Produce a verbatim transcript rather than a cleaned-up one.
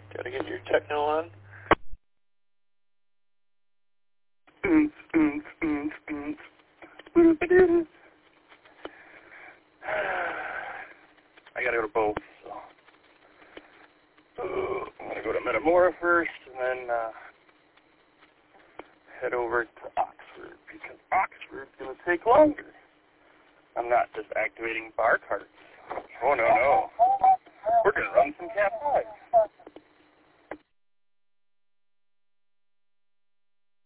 Gotta get your techno on. I gotta go to both, so. Uh, I'm gonna go to Metamora first, and then uh, head over to Oxford, because Oxford's gonna take longer. I'm not just activating bar carts. Oh, no, no. We're gonna run some Cat five.